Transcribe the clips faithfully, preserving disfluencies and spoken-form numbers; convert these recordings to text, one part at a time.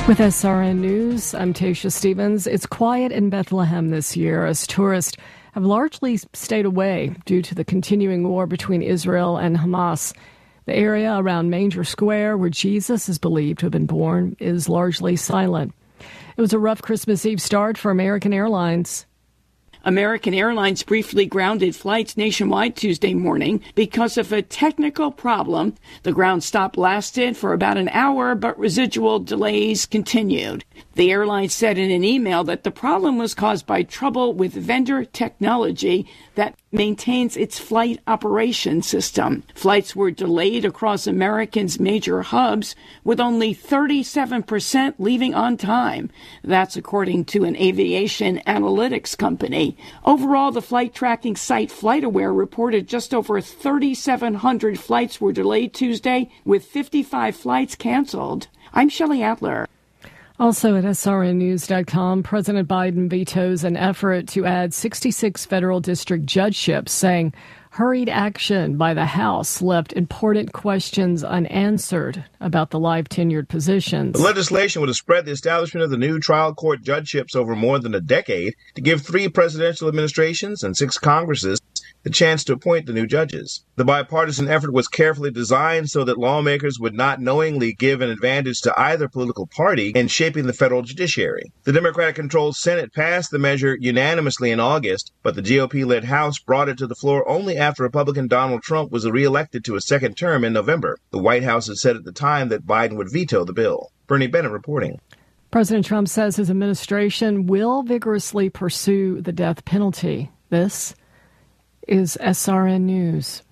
With S R N News, I'm Tasha Stevens. It's quiet in Bethlehem this year as tourists have largely stayed away due to the continuing war between Israel and Hamas. The area around Manger Square, where Jesus is believed to have been born, is largely silent. It was a rough Christmas Eve start for American Airlines. American Airlines briefly grounded flights nationwide Tuesday morning because of a technical problem. The ground stop lasted for about an hour, but residual delays continued. The airline said in an email that the problem was caused by trouble with vendor technology that maintains its flight operation system. Flights were delayed across American's major hubs, with only thirty-seven percent leaving on time. That's according to an aviation analytics company. Overall, the flight tracking site FlightAware reported just over thirty-seven hundred flights were delayed Tuesday, with fifty-five flights canceled. I'm Shelley Adler. Also at S R N news dot com, President Biden vetoes an effort to add sixty-six federal district judgeships, saying hurried action by the House left important questions unanswered about the live tenured positions. The legislation would have spread the establishment of the new trial court judgeships over more than a decade to give three presidential administrations and six Congresses the chance to appoint the new judges. The bipartisan effort was carefully designed so that lawmakers would not knowingly give an advantage to either political party in shaping the federal judiciary. The Democratic-controlled Senate passed the measure unanimously in August, but the G O P-led House brought it to the floor only after Republican Donald Trump was reelected to a second term in November. The White House had said at the time that Biden would veto the bill. Bernie Bennett reporting. President Trump says his administration will vigorously pursue the death penalty. This is S R N News.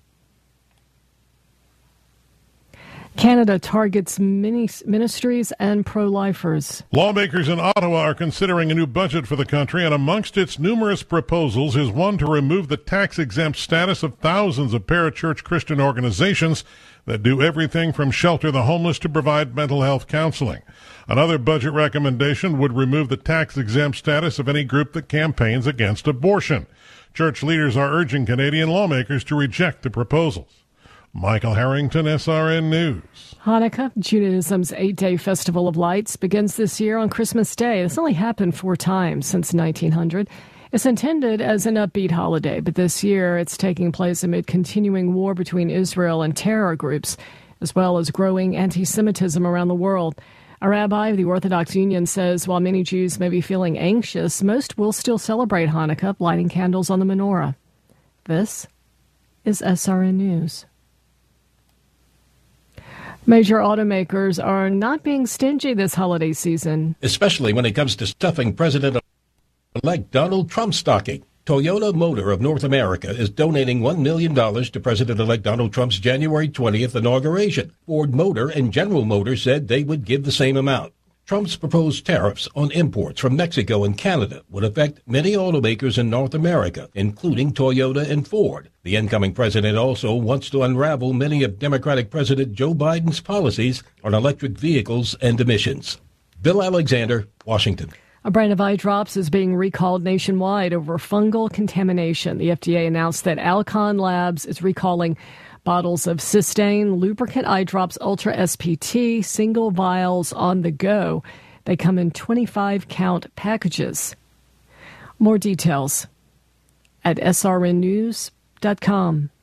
Canada targets many ministries and pro-lifers. Lawmakers in Ottawa are considering a new budget for the country, and amongst its numerous proposals is one to remove the tax-exempt status of thousands of parachurch Christian organizations that do everything from shelter the homeless to provide mental health counseling. Another budget recommendation would remove the tax-exempt status of any group that campaigns against abortion. Church leaders are urging Canadian lawmakers to reject the proposals. Michael Harrington, S R N News. Hanukkah, Judaism's eight-day festival of lights, begins this year on Christmas Day. This only happened four times since nineteen hundred. It's intended as an upbeat holiday, but this year it's taking place amid continuing war between Israel and terror groups, as well as growing anti-Semitism around the world. A rabbi of the Orthodox Union says while many Jews may be feeling anxious, most will still celebrate Hanukkah, lighting candles on the menorah. This is S R N News. Major automakers are not being stingy this holiday season, especially when it comes to stuffing President-elect Donald Trump's stocking. Toyota Motor of North America is donating one million dollars to President-elect Donald Trump's January twentieth inauguration. Ford Motor and General Motors said they would give the same amount. Trump's proposed tariffs on imports from Mexico and Canada would affect many automakers in North America, including Toyota and Ford. The incoming president also wants to unravel many of Democratic President Joe Biden's policies on electric vehicles and emissions. Bill Alexander, Washington. A brand of eye drops is being recalled nationwide over fungal contamination. The F D A announced that Alcon Labs is recalling bottles of Systane lubricant eye drops Ultra S P T, single vials on the go. They come in twenty-five count packages. More details at S R N news dot com.